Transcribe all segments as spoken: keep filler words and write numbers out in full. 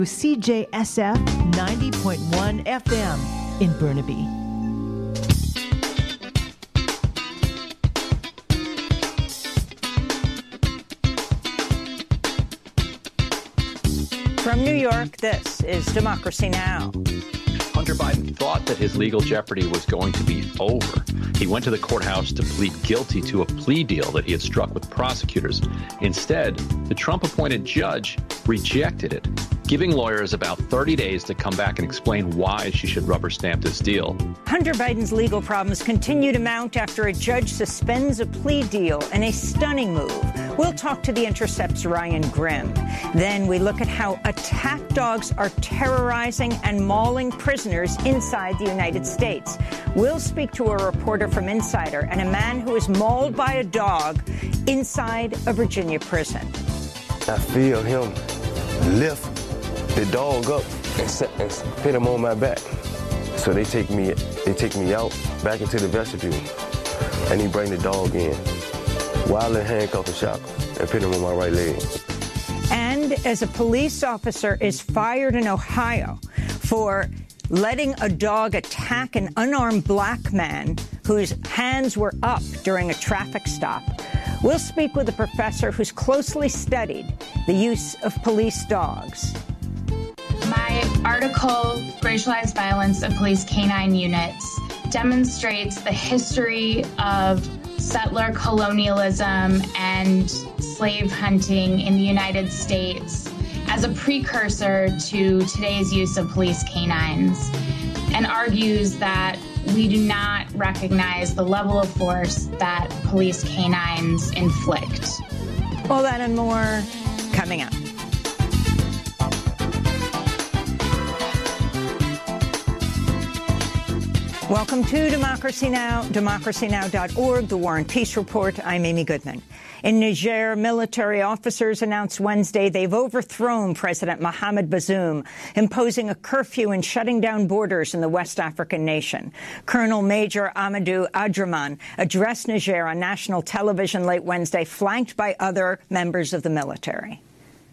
C J S F ninety point one F M in Burnaby. From New York, this is Democracy Now! Hunter Biden thought that his legal jeopardy was going to be over. He went to the courthouse to plead guilty to a plea deal that he had struck with prosecutors. Instead, the Trump-appointed judge rejected it, giving lawyers about thirty days to come back and explain why she should rubber stamp this deal. Hunter Biden's legal problems continue to mount after a judge suspends a plea deal in a stunning move. We'll talk to The Intercept's Ryan Grimm. Then we look at how attack dogs are terrorizing and mauling prisoners inside the United States. We'll speak to a reporter from Insider and a man who was mauled by a dog inside a Virginia prison. I feel him lift the dog up and, set, and put him on my back. So they take me, they take me out back into the vestibule, and he bring the dog in while in handcuff and shackle and put him on my right leg. And as a police officer is fired in Ohio for letting a dog attack an unarmed black man whose hands were up during a traffic stop, we'll speak with a professor who's closely studied the use of police dogs. My article, Racialized Violence of Police Canine Units, demonstrates the history of settler colonialism and slave hunting in the United States as a precursor to today's use of police canines, and argues that we do not recognize the level of force that police canines inflict. All that and more coming up. Welcome to Democracy Now!, democracy now dot org, the War and Peace Report. I'm Amy Goodman. In Niger, military officers announced Wednesday they've overthrown President Mohamed Bazoum, imposing a curfew and shutting down borders in the West African nation. Colonel Major Amadou Adraman addressed Niger on national television late Wednesday, flanked by other members of the military.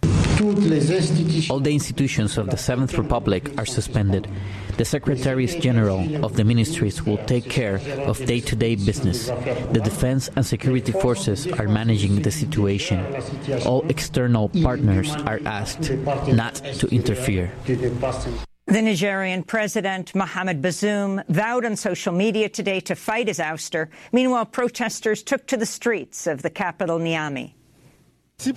All the institutions of the Seventh Republic are suspended. The Secretaries General of the ministries will take care of day-to-day business. The defense and security forces are managing the situation. All external partners are asked not to interfere. The Nigerian president, Mohamed Bazoum, vowed on social media today to fight his ouster. Meanwhile, protesters took to the streets of the capital, Niamey. We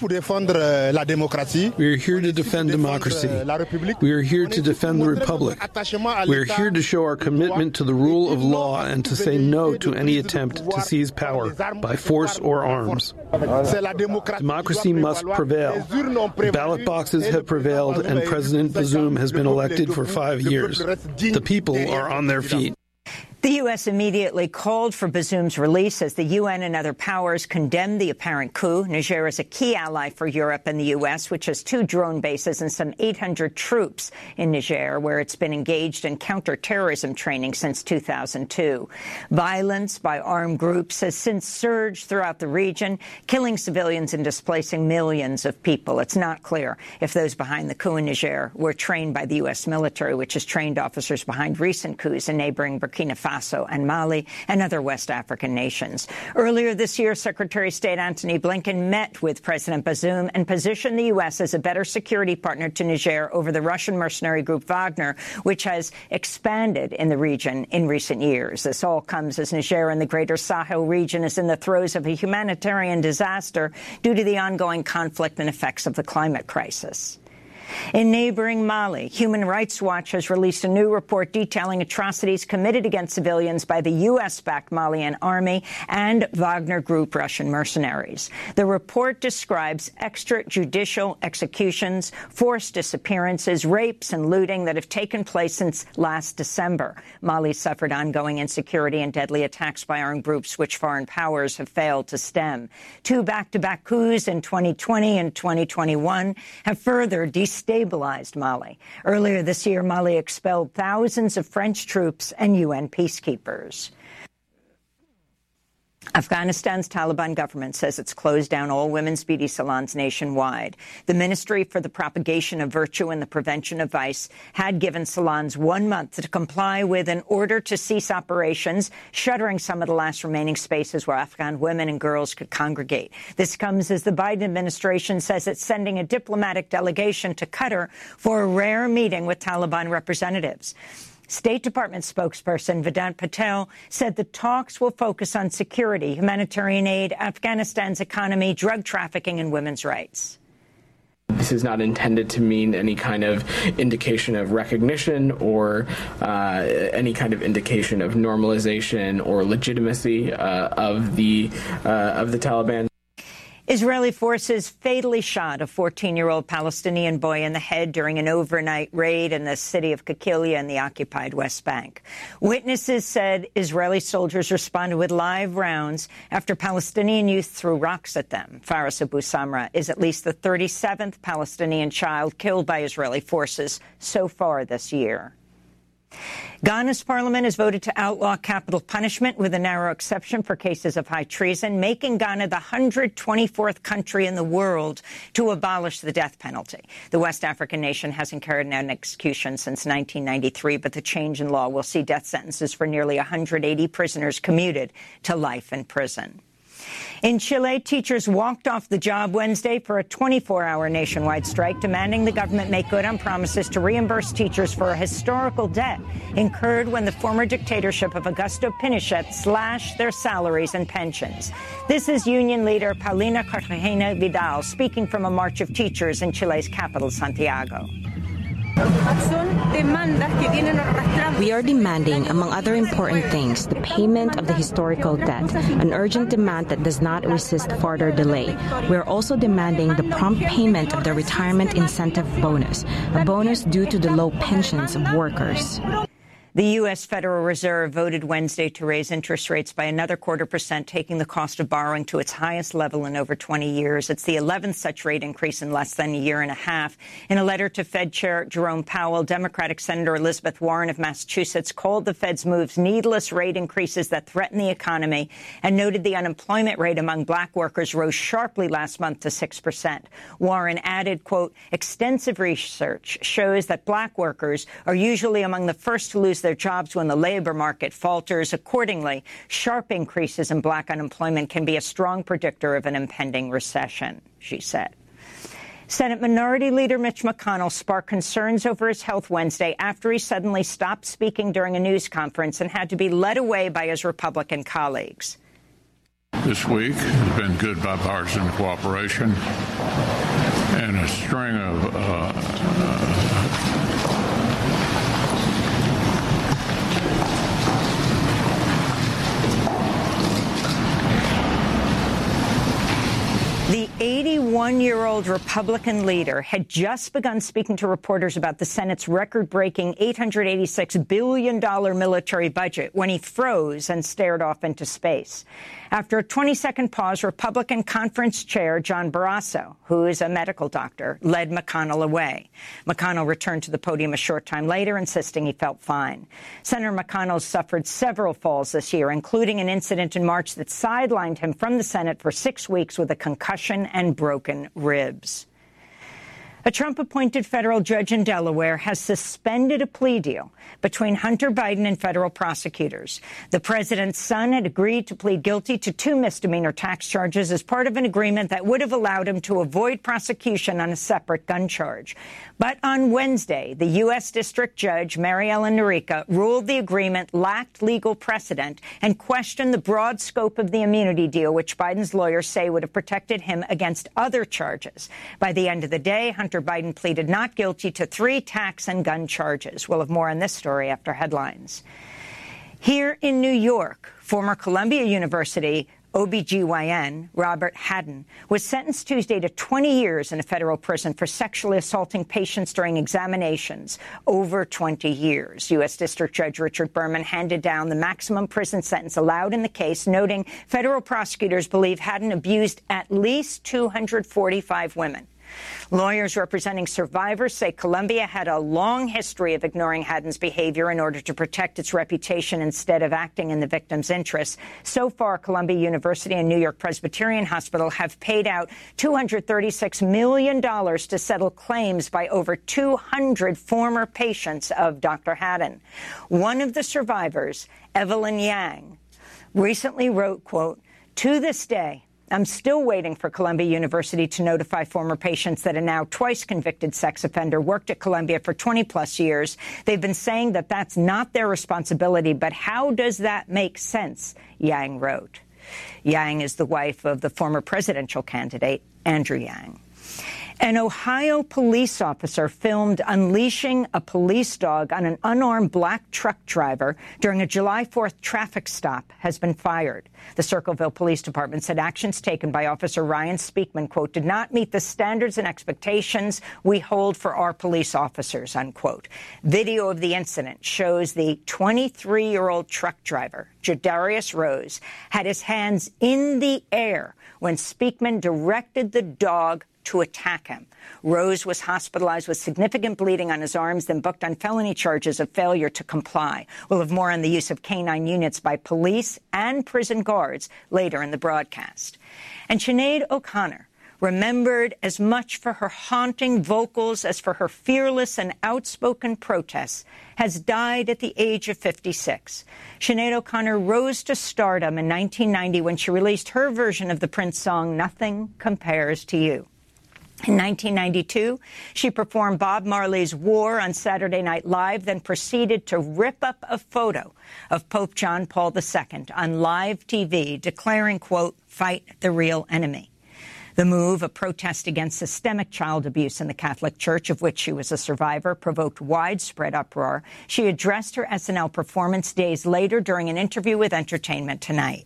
are here to defend democracy. We are here to defend the Republic. We are here to show our commitment to the rule of law and to say no to any attempt to seize power by force or arms. Democracy must prevail. Ballot boxes have prevailed and President Bazoum has been elected for five years. The people are on their feet. The U S immediately called for Bazoum's release as the U N and other powers condemned the apparent coup. Niger is a key ally for Europe and the U S, which has two drone bases and some eight hundred troops in Niger, where it's been engaged in counterterrorism training since two thousand two. Violence by armed groups has since surged throughout the region, killing civilians and displacing millions of people. It's not clear if those behind the coup in Niger were trained by the U S military, which has trained officers behind recent coups in neighboring Burkina Faso and Mali and other West African nations. Earlier this year, Secretary of State Antony Blinken met with President Bazoum and positioned the U S as a better security partner to Niger over the Russian mercenary group Wagner, which has expanded in the region in recent years. This all comes as Niger and the greater Sahel region is in the throes of a humanitarian disaster due to the ongoing conflict and effects of the climate crisis. In neighboring Mali, Human Rights Watch has released a new report detailing atrocities committed against civilians by the U S-backed Malian army and Wagner Group Russian mercenaries. The report describes extrajudicial executions, forced disappearances, rapes and looting that have taken place since last December. Mali suffered ongoing insecurity and deadly attacks by armed groups which foreign powers have failed to stem. Two back-to-back coups in twenty twenty and twenty twenty-one have further destabilized Stabilized Mali. Earlier this year, Mali expelled thousands of French troops and U N peacekeepers. Afghanistan's Taliban government says it's closed down all women's beauty salons nationwide. The Ministry for the Propagation of Virtue and the Prevention of Vice had given salons one month to comply with an order to cease operations, shuttering some of the last remaining spaces where Afghan women and girls could congregate. This comes as the Biden administration says it's sending a diplomatic delegation to Qatar for a rare meeting with Taliban representatives. State Department spokesperson Vedant Patel said the talks will focus on security, humanitarian aid, Afghanistan's economy, drug trafficking, and women's rights. This is not intended to mean any kind of indication of recognition or uh, any kind of indication of normalization or legitimacy uh, of the uh, of the Taliban. Israeli forces fatally shot a fourteen-year-old Palestinian boy in the head during an overnight raid in the city of Kakilia in the occupied West Bank. Witnesses said Israeli soldiers responded with live rounds after Palestinian youth threw rocks at them. Faris Abu Samra is at least the thirty-seventh Palestinian child killed by Israeli forces so far this year. Ghana's parliament has voted to outlaw capital punishment with a narrow exception for cases of high treason, making Ghana the one hundred twenty-fourth country in the world to abolish the death penalty. The West African nation hasn't carried out an execution since nineteen ninety-three, but the change in law will see death sentences for nearly one hundred eighty prisoners commuted to life in prison. In Chile, teachers walked off the job Wednesday for a twenty-four hour nationwide strike, demanding the government make good on promises to reimburse teachers for a historical debt incurred when the former dictatorship of Augusto Pinochet slashed their salaries and pensions. This is union leader Paulina Cartagena Vidal speaking from a march of teachers in Chile's capital, Santiago. We are demanding, among other important things, the payment of the historical debt, an urgent demand that does not resist further delay. We are also demanding the prompt payment of the retirement incentive bonus, a bonus due to the low pensions of workers. The U S. Federal Reserve voted Wednesday to raise interest rates by another quarter percent, taking the cost of borrowing to its highest level in over twenty years. It's the eleventh such rate increase in less than a year and a half. In a letter to Fed Chair Jerome Powell, Democratic Senator Elizabeth Warren of Massachusetts called the Fed's moves needless rate increases that threaten the economy and noted the unemployment rate among black workers rose sharply last month to six percent. Warren added, quote, extensive research shows that black workers are usually among the first to lose their jobs when the labor market falters. Accordingly, sharp increases in black unemployment can be a strong predictor of an impending recession, she said. Senate Minority Leader Mitch McConnell sparked concerns over his health Wednesday after he suddenly stopped speaking during a news conference and had to be led away by his Republican colleagues. This week has been good bipartisan cooperation and a string of uh, uh, The eighty-one-year-old Republican leader had just begun speaking to reporters about the Senate's record-breaking eight hundred eighty-six billion dollars military budget when he froze and stared off into space. After a twenty-second pause, Republican Conference Chair John Barrasso, who is a medical doctor, led McConnell away. McConnell returned to the podium a short time later, insisting he felt fine. Senator McConnell suffered several falls this year, including an incident in March that sidelined him from the Senate for six weeks with a concussion and broken ribs. A Trump-appointed federal judge in Delaware has suspended a plea deal between Hunter Biden and federal prosecutors. The president's son had agreed to plead guilty to two misdemeanor tax charges as part of an agreement that would have allowed him to avoid prosecution on a separate gun charge. But on Wednesday, the U S. District Judge Mary Ellen Noreika ruled the agreement lacked legal precedent and questioned the broad scope of the immunity deal, which Biden's lawyers say would have protected him against other charges. By the end of the day, Hunter Biden pleaded not guilty to three tax and gun charges. We'll have more on this story after headlines. Here in New York, former Columbia University O B G Y N Robert Haddon was sentenced Tuesday to twenty years in a federal prison for sexually assaulting patients during examinations over twenty years. U S. District Judge Richard Berman handed down the maximum prison sentence allowed in the case, noting federal prosecutors believe Haddon abused at least two hundred forty-five women. Lawyers representing survivors say Columbia had a long history of ignoring Haddon's behavior in order to protect its reputation instead of acting in the victim's interests. So far, Columbia University and New York Presbyterian Hospital have paid out two hundred thirty-six million dollars to settle claims by over two hundred former patients of Doctor Haddon. One of the survivors, Evelyn Yang, recently wrote, quote, "To this day, I'm still waiting for Columbia University to notify former patients that a now twice convicted sex offender worked at Columbia for twenty plus years. They've been saying that that's not their responsibility, but how does that make sense?" Yang wrote. Yang is the wife of the former presidential candidate, Andrew Yang. An Ohio police officer filmed unleashing a police dog on an unarmed black truck driver during a July fourth traffic stop has been fired. The Circleville Police Department said actions taken by Officer Ryan Speakman, quote, "did not meet the standards and expectations we hold for our police officers," unquote. Video of the incident shows the twenty-three-year-old truck driver, Jadarius Rose, had his hands in the air when Speakman directed the dog to attack him. Rose was hospitalized with significant bleeding on his arms, then booked on felony charges of failure to comply. We'll have more on the use of canine units by police and prison guards later in the broadcast. And Sinead O'Connor, remembered as much for her haunting vocals as for her fearless and outspoken protests, has died at the age of fifty-six. Sinead O'Connor rose to stardom in nineteen ninety when she released her version of the Prince song, "Nothing Compares to You." In nineteen ninety-two, she performed Bob Marley's War on Saturday Night Live, then proceeded to rip up a photo of Pope John Paul the Second on live T V, declaring, quote, "fight the real enemy." The move, a protest against systemic child abuse in the Catholic Church, of which she was a survivor, provoked widespread uproar. She addressed her S N L performance days later during an interview with Entertainment Tonight.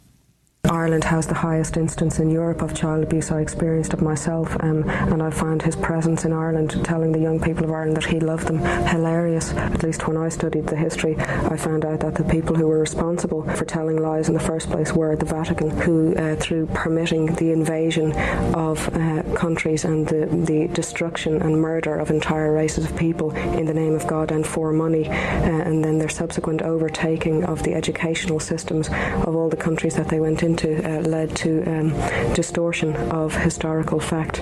Ireland has the highest instance in Europe of child abuse. I experienced it myself, um, and I found his presence in Ireland, telling the young people of Ireland that he loved them, hilarious. At least when I studied the history, I found out that the people who were responsible for telling lies in the first place were the Vatican, who, uh, through permitting the invasion of uh, countries and the, the destruction and murder of entire races of people in the name of God and for money, uh, and then their subsequent overtaking of the educational systems of all the countries that they went into, To, uh, led to um, distortion of historical fact.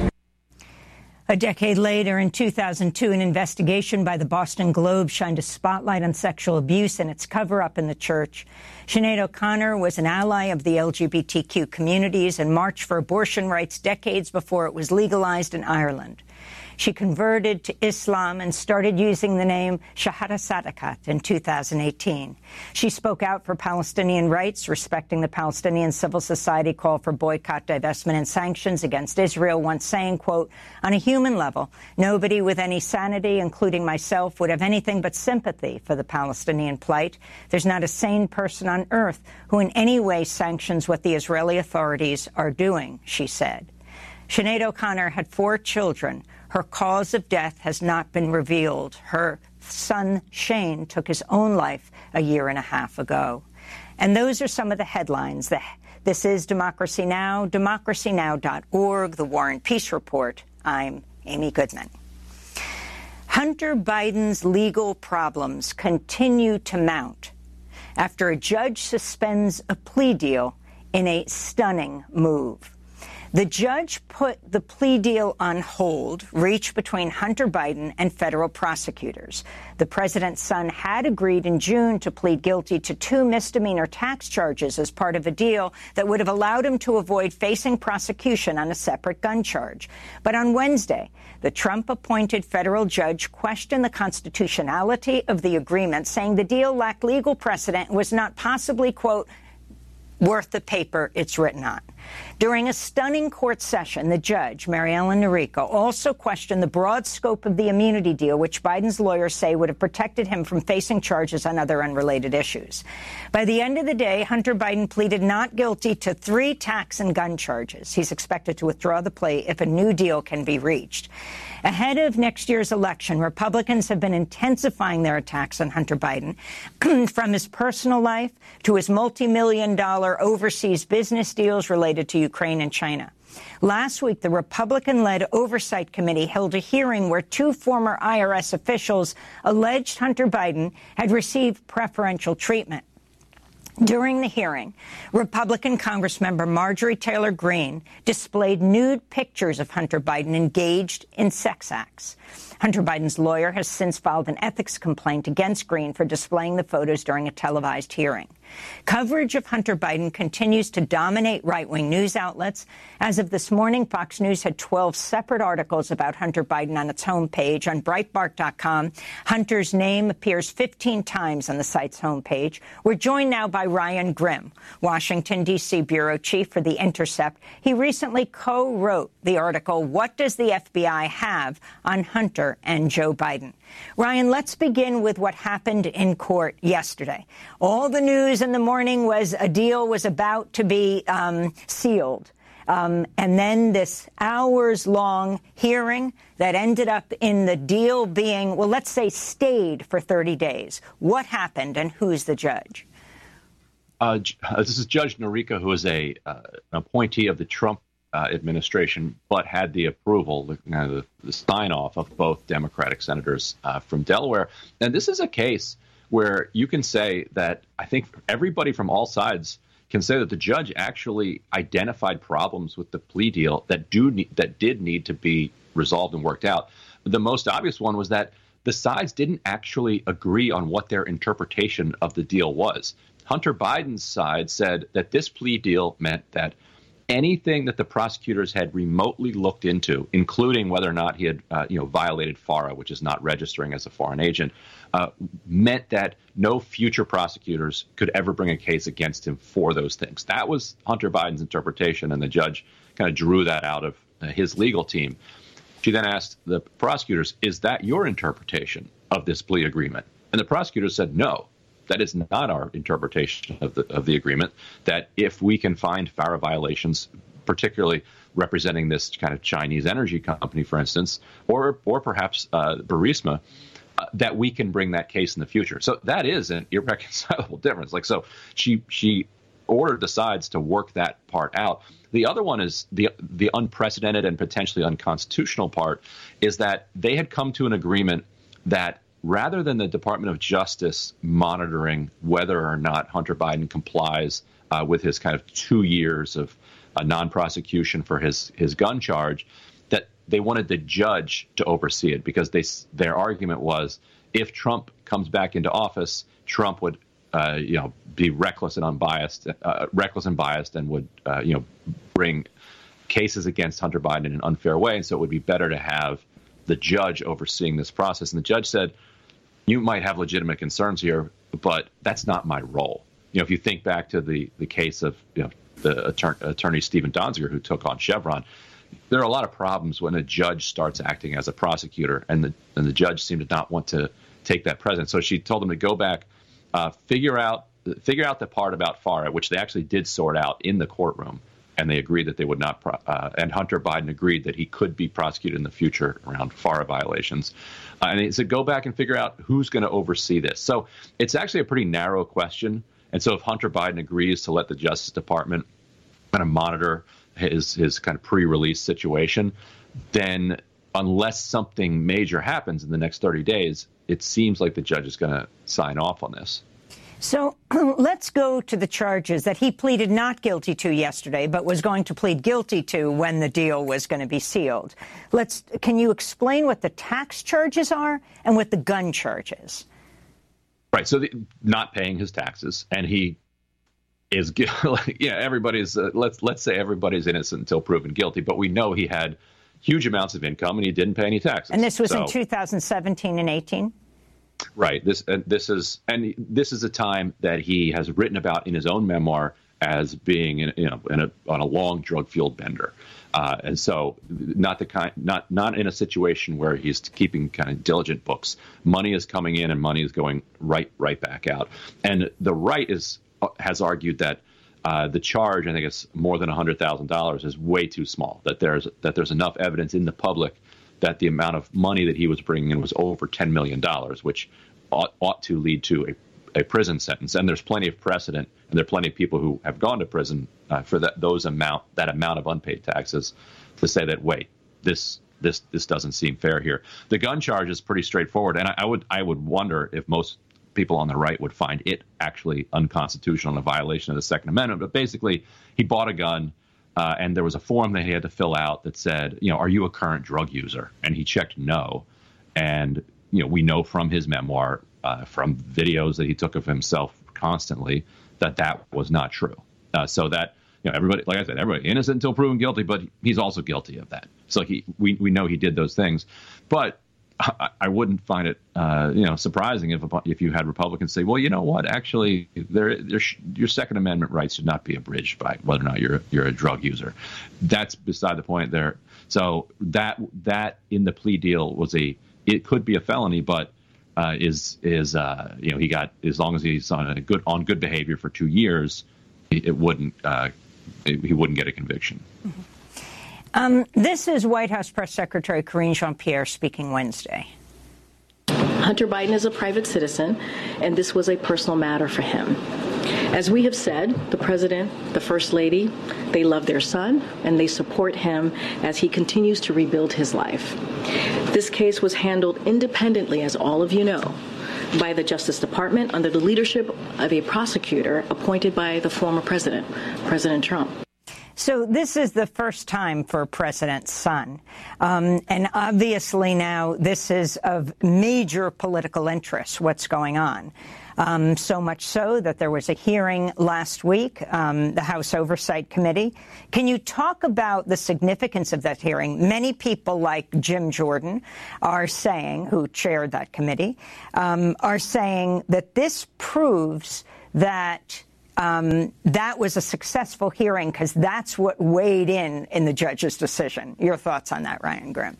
A decade later, in two thousand two, an investigation by the Boston Globe shined a spotlight on sexual abuse and its cover-up in the church. Sinead O'Connor was an ally of the L G B T Q communities and marched for abortion rights decades before it was legalized in Ireland. She converted to Islam and started using the name Shahada Sadakat in two thousand eighteen. She spoke out for Palestinian rights, respecting the Palestinian civil society call for boycott, divestment, and sanctions against Israel, once saying, quote, "On a human level, nobody with any sanity, including myself, would have anything but sympathy for the Palestinian plight. There's not a sane person on earth who in any way sanctions what the Israeli authorities are doing," she said. Sinead O'Connor had four children. Her cause of death has not been revealed. Her son, Shane, took his own life a year and a half ago. And those are some of the headlines. This is Democracy Now!, democracy now dot org, the War and Peace Report. I'm Amy Goodman. Hunter Biden's legal problems continue to mount after a judge suspends a plea deal in a stunning move. The judge put the plea deal on hold, reached between Hunter Biden and federal prosecutors. The president's son had agreed in June to plead guilty to two misdemeanor tax charges as part of a deal that would have allowed him to avoid facing prosecution on a separate gun charge. But on Wednesday, the Trump-appointed federal judge questioned the constitutionality of the agreement, saying the deal lacked legal precedent and was not possibly, quote, worth the paper it's written on. During a stunning court session, the judge, Mary Ellen Noreika, also questioned the broad scope of the immunity deal, which Biden's lawyers say would have protected him from facing charges on other unrelated issues. By the end of the day, Hunter Biden pleaded not guilty to three tax and gun charges. He's expected to withdraw the plea if a new deal can be reached. Ahead of next year's election, Republicans have been intensifying their attacks on Hunter Biden, from his personal life to his multi-million dollar overseas business deals related to Ukraine and China. Last week, the Republican-led Oversight Committee held a hearing where two former I R S officials alleged Hunter Biden had received preferential treatment. During the hearing, Republican Congressmember Marjorie Taylor Greene displayed nude pictures of Hunter Biden engaged in sex acts. Hunter Biden's lawyer has since filed an ethics complaint against Greene for displaying the photos during a televised hearing. Coverage of Hunter Biden continues to dominate right-wing news outlets. As of this morning, Fox News had twelve separate articles about Hunter Biden on its homepage. On Breitbart dot com, Hunter's name appears fifteen times on the site's homepage. We're joined now by Ryan Grim, Washington, D C bureau chief for The Intercept. He recently co-wrote the article, What Does the F B I Have on Hunter and Joe Biden? Ryan, let's begin with what happened in court yesterday. All the news in the morning was a deal was about to be um, sealed. Um, and then this hours-long hearing that ended up in the deal being, well, let's say, stayed for thirty days. What happened, and who's the judge? Uh, this is Judge Norika, who is a uh, an appointee of the Trump uh, administration, but had the approval, the, you know, the, the sign-off of both Democratic senators uh, from Delaware. And this is a case where you can say that I think everybody from all sides can say that the judge actually identified problems with the plea deal that do ne- that did need to be resolved and worked out. The most obvious one was that the sides didn't actually agree on what their interpretation of the deal was. Hunter Biden's side said that this plea deal meant that anything that the prosecutors had remotely looked into, including whether or not he had, uh, you know, violated FARA, which is not registering as a foreign agent, uh, meant that no future prosecutors could ever bring a case against him for those things. That was Hunter Biden's interpretation, and the judge kind of drew that out of uh, his legal team. She then asked the prosecutors, is that your interpretation of this plea agreement? And the prosecutors said, no. That is not our interpretation of the of the agreement, that if we can find FARA violations, particularly representing this kind of Chinese energy company, for instance, or or perhaps uh, Burisma, uh, that we can bring that case in the future. So that is an irreconcilable difference. Like, so she she ordered the sides to work that part out. The other one is the the unprecedented and potentially unconstitutional part is that they had come to an agreement that rather than the Department of Justice monitoring whether or not Hunter Biden complies uh, with his kind of two years of uh, non-prosecution for his his gun charge, that they wanted the judge to oversee it, because they their argument was if Trump comes back into office, Trump would uh, you know be reckless and unbiased, uh, reckless and biased, and would uh, you know bring cases against Hunter Biden in an unfair way, and so it would be better to have the judge overseeing this process. And the judge said, you might have legitimate concerns here, but that's not my role. You know, if you think back to the, the case of, you know, the attorney, attorney Stephen Donziger, who took on Chevron, there are a lot of problems when a judge starts acting as a prosecutor, and the and the judge seemed to not want to take that precedent. So she told him to go back, uh, figure out figure out the part about FARA, which they actually did sort out in the courtroom, and they agreed that they would not. Pro- uh, and Hunter Biden agreed that he could be prosecuted in the future around FARA violations. Uh, and he said, go back and figure out who's going to oversee this. So it's actually a pretty narrow question. And so if Hunter Biden agrees to let the Justice Department kind of monitor his his kind of pre-release situation, then unless something major happens in the next thirty days, it seems like the judge is going to sign off on this. So let's go to the charges that he pleaded not guilty to yesterday, but was going to plead guilty to when the deal was going to be sealed. Let's can you explain what the tax charges are and what the gun charges? Right. So the, not paying his taxes, and he is, yeah, everybody's uh, let's let's say everybody's innocent until proven guilty. But we know he had huge amounts of income and he didn't pay any taxes. And this was so, in two thousand seventeen and eighteen. Right. This and this is and this is a time that he has written about in his own memoir as being, in, you know, in a, on a long drug-fueled bender, uh, and so not the kind, not not in a situation where he's keeping kind of diligent books. Money is coming in and money is going right right back out. And the right is has argued that uh, the charge, I think it's more than a hundred thousand dollars, is way too small. That there's that there's enough evidence in the public that the amount of money that he was bringing in was over ten million dollars, which ought, ought to lead to a, a prison sentence. And there's plenty of precedent, and there are plenty of people who have gone to prison uh, for that those amount that amount of unpaid taxes to say that, wait, this this this doesn't seem fair here. The gun charge is pretty straightforward, and I, I would I would wonder if most people on the right would find it actually unconstitutional and a violation of the Second Amendment. But basically, he bought a gun, uh, and there was a form that he had to fill out that said, you know, are you a current drug user? And he checked no. And, you know, we know from his memoir, uh, from videos that he took of himself constantly, that that was not true. Uh, so that, you know, everybody, like I said, everybody innocent until proven guilty, but he's also guilty of that. So he, we, we know he did those things. But I, I wouldn't find it, uh, you know, surprising if if you had Republicans say, well, you know what, actually, there, there sh- your Second Amendment rights should not be abridged by whether or not you're you're a drug user. That's beside the point there. So that that in the plea deal was a it could be a felony, but uh, is is uh, you know, he got, as long as he's on a good on good behavior for two years, it, it wouldn't uh, it, he wouldn't get a conviction. Mm-hmm. Um, this is White House Press Secretary Karine Jean-Pierre speaking Wednesday. Hunter Biden is a private citizen, and this was a personal matter for him. As we have said, the president, the first lady, they love their son, and they support him as he continues to rebuild his life. This case was handled independently, as all of you know, by the Justice Department under the leadership of a prosecutor appointed by the former president, President Trump. So this is the first time for President's son. Um, and obviously now this is of major political interest, what's going on. Um, so much so that there was a hearing last week, um, the House Oversight Committee. Can you talk about the significance of that hearing? Many people like Jim Jordan are saying, who chaired that committee, um, are saying that this proves that Um, that was a successful hearing because that's what weighed in in the judge's decision. Your thoughts on that, Ryan Grim?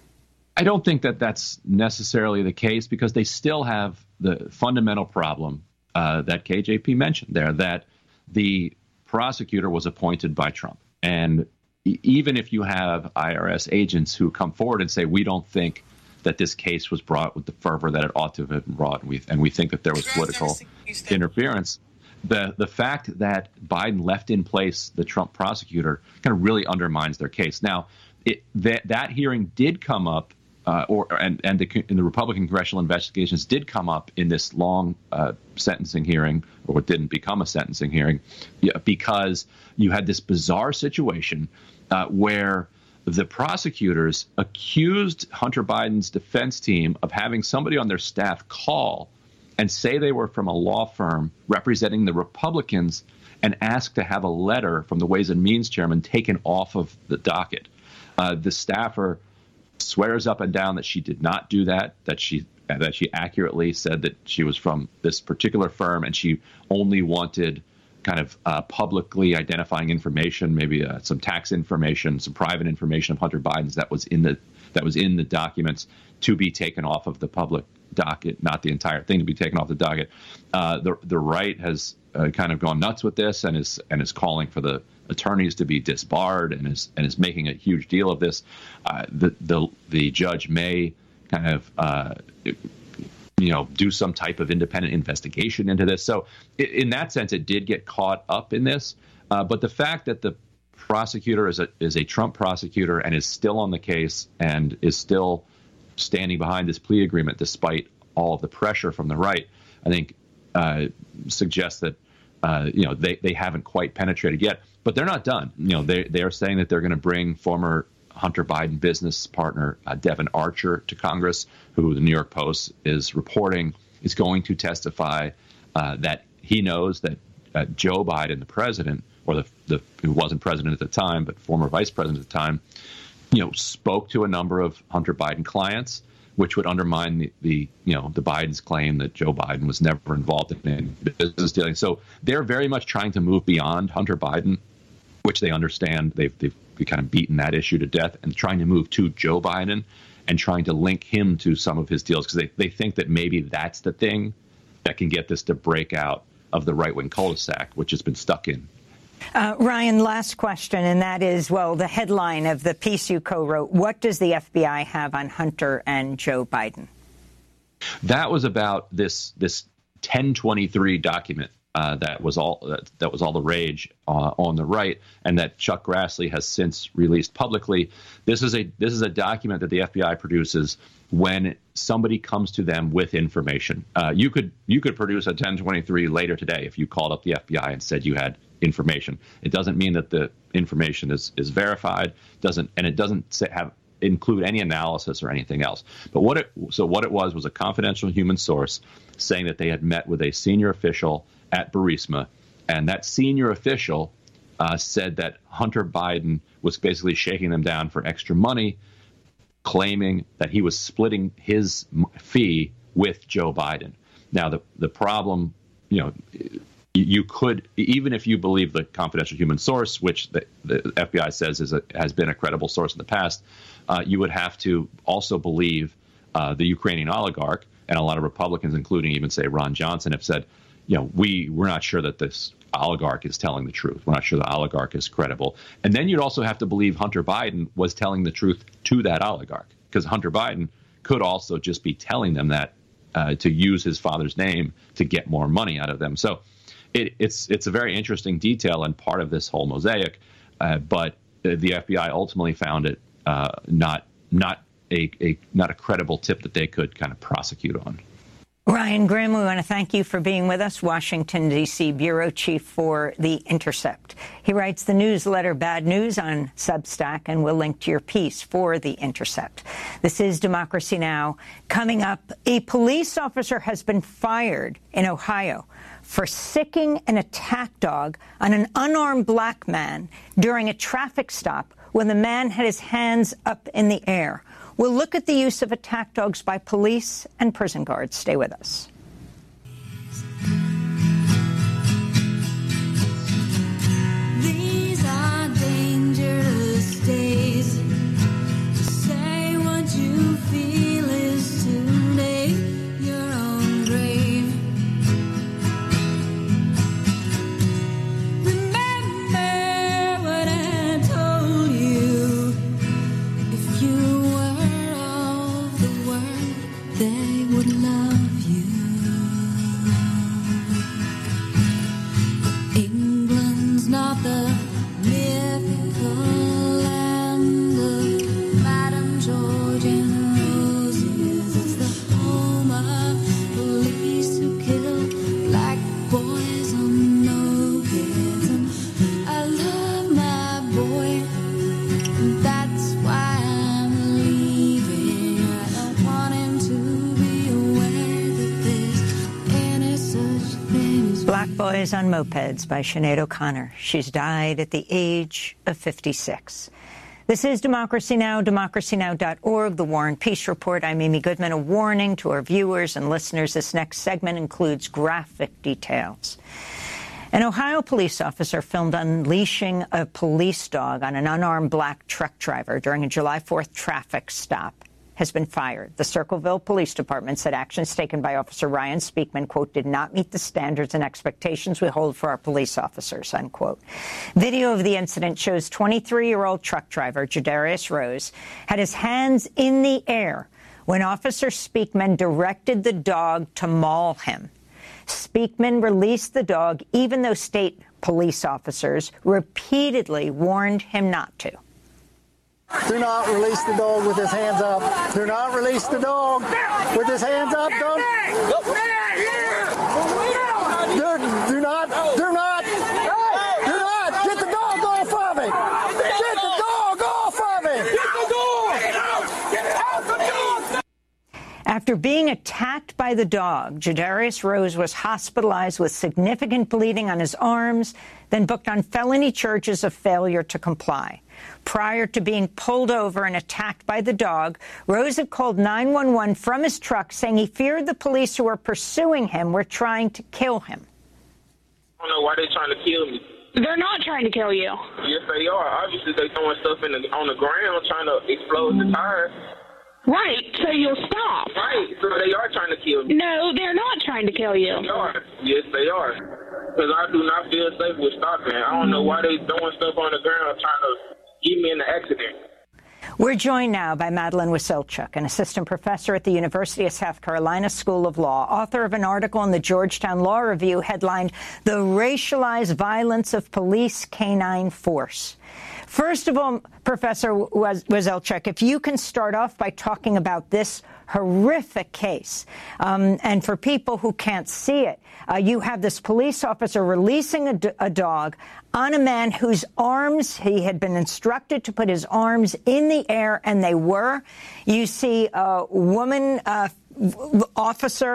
I don't think that that's necessarily the case, because they still have the fundamental problem uh, that K J P mentioned there, that the prosecutor was appointed by Trump. And e- even if you have I R S agents who come forward and say, we don't think that this case was brought with the fervor that it ought to have been brought, and we, and we think that there was political interference, The the fact that Biden left in place the Trump prosecutor kind of really undermines their case. Now, it, that that hearing did come up, uh, or and and the, and the Republican congressional investigations did come up in this long uh, sentencing hearing, or it didn't become a sentencing hearing, yeah, because you had this bizarre situation uh, where the prosecutors accused Hunter Biden's defense team of having somebody on their staff call and say they were from a law firm representing the Republicans and ask to have a letter from the Ways and Means chairman taken off of the docket. Uh, the staffer swears up and down that she did not do that, that she that she accurately said that she was from this particular firm, and she only wanted kind of uh, publicly identifying information, maybe uh, some tax information, some private information of Hunter Biden's that was in the that was in the documents to be taken off of the public docket, not the entire thing to be taken off the docket. Uh, the the right has uh, kind of gone nuts with this and is and is calling for the attorneys to be disbarred and is and is making a huge deal of this. Uh, the the the judge may kind of uh, you know do some type of independent investigation into this. So in that sense, it did get caught up in this. Uh, but the fact that the prosecutor is a is a Trump prosecutor and is still on the case and is still standing behind this plea agreement despite all of the pressure from the right, I think uh, suggests that uh, you know they, they haven't quite penetrated yet. But they're not done. You know they they are saying that they're going to bring former Hunter Biden business partner uh, Devon Archer to Congress, who the New York Post is reporting is going to testify uh, that he knows that uh, Joe Biden, the president, or the, the who wasn't president at the time, but former vice president at the time, you know, spoke to a number of Hunter Biden clients, which would undermine the, the you know, the Biden's claim that Joe Biden was never involved in any business dealing. So they're very much trying to move beyond Hunter Biden, which they understand. They've, they've kind of beaten that issue to death, and trying to move to Joe Biden and trying to link him to some of his deals, because they, they think that maybe that's the thing that can get this to break out of the right-wing cul-de-sac, which has been stuck in. Uh, Ryan, last question, and that is, well, the headline of the piece you co-wrote, what does the F B I have on Hunter and Joe Biden? That was about this this ten twenty-three document Uh, that was all that, that was all the rage uh, on the right, and that Chuck Grassley has since released publicly. This is a this is a document that the F B I produces when somebody comes to them with information. Uh, you could you could produce a ten twenty-three later today if you called up the F B I and said you had information. It doesn't mean that the information is is verified. Doesn't and it doesn't say, have include any analysis or anything else. But what it so what it was was a confidential human source saying that they had met with a senior official at Burisma, and that senior official uh, said that Hunter Biden was basically shaking them down for extra money, claiming that he was splitting his fee with Joe Biden. Now, the the problem, you know, you could, even if you believe the confidential human source, which the, the F B I says is a, has been a credible source in the past, uh, you would have to also believe uh, the Ukrainian oligarch, and a lot of Republicans, including even, say, Ron Johnson, have said, you know, we, we're not sure that this oligarch is telling the truth. We're not sure the oligarch is credible. And then you'd also have to believe Hunter Biden was telling the truth to that oligarch, because Hunter Biden could also just be telling them that uh, to use his father's name to get more money out of them. So it, it's it's a very interesting detail and part of this whole mosaic. Uh, but the F B I ultimately found it uh, not not a, a not a credible tip that they could kind of prosecute on. Ryan Grim, we want to thank you for being with us, Washington, D C bureau chief for The Intercept. He writes the newsletter Bad News on Substack, and we'll link to your piece for The Intercept. This is Democracy Now! Coming up, a police officer has been fired in Ohio for sicking an attack dog on an unarmed black man during a traffic stop when the man had his hands up in the air. We'll look at the use of attack dogs by police and prison guards. Stay with us. These are dangerous days. Say what you feel is today your own grave. Remember what I told you. If you they would love you. England's not the mythical land of Madame George and Roses. It's the home of police who kill black boys on mopeds. And I love my boy, and that's why I'm leaving. I don't want him to Black Boys on Mopeds by Sinead O'Connor. She's died at the age of fifty-six. This is Democracy Now!, democracy now dot org, The War and Peace Report. I'm Amy Goodman. A warning to our viewers and listeners, this next segment includes graphic details. An Ohio police officer filmed unleashing a police dog on an unarmed black truck driver during a July fourth traffic stop has been fired. The Circleville Police Department said actions taken by Officer Ryan Speakman, quote, did not meet the standards and expectations we hold for our police officers, unquote. Video of the incident shows twenty-three-year-old truck driver Jadarius Rose had his hands in the air when Officer Speakman directed the dog to maul him. Speakman released the dog even though state police officers repeatedly warned him not to. Do not release the dog with his hands up. Do not release the dog with his hands up. Don't. Do, do not. Do not. Do not. Get the dog off of him. Get the dog off of him. Get the dog. Get out. Get out the dog. After being attacked by the dog, Jadarius Rose was hospitalized with significant bleeding on his arms, then booked on felony charges of failure to comply. Prior to being pulled over and attacked by the dog, Rose had called nine one one from his truck, saying he feared the police who were pursuing him were trying to kill him. I don't know why they're trying to kill me. They're not trying to kill you. Yes, they are. Obviously, they're throwing stuff in the, on the ground, trying to explode the tires. Right, so you'll stop. Right, so they are trying to kill me. No, they're not trying to kill you. They are. Yes, they are. Because I do not feel safe with stopping. I don't know why they throwing stuff on the ground trying to get me in the accident. We're joined now by Madeleine Wasilchuk, an assistant professor at the University of South Carolina School of Law, author of an article in the Georgetown Law Review headlined "The Racialized Violence of Police Canine Force." First of all, Professor Wasilchuk, if you can start off by talking about this horrific case. Um, and for people who can't see it, uh, you have this police officer releasing a, d a dog on a man whose arms, he had been instructed to put his arms in the air, and they were. You see a woman uh, officer